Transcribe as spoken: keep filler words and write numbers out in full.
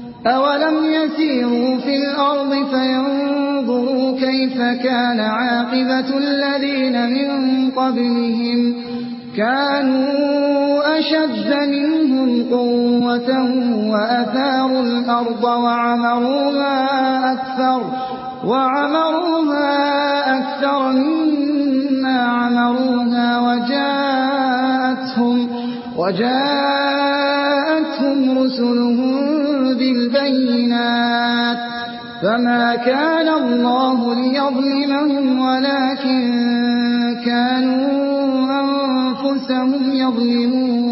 أولم يسيروا في الأرض فينظروا كيف كان عاقبة الذين من قبلهم كانوا أشد منهم قوة وأثاروا الأرض وعمروها أكثر, وعمروها أكثر مما عمروها وجاءتهم, وجاءتهم رسلهم بالبينات فما كان الله ليظلمهم ولكن كانوا أنفسهم يظلمون.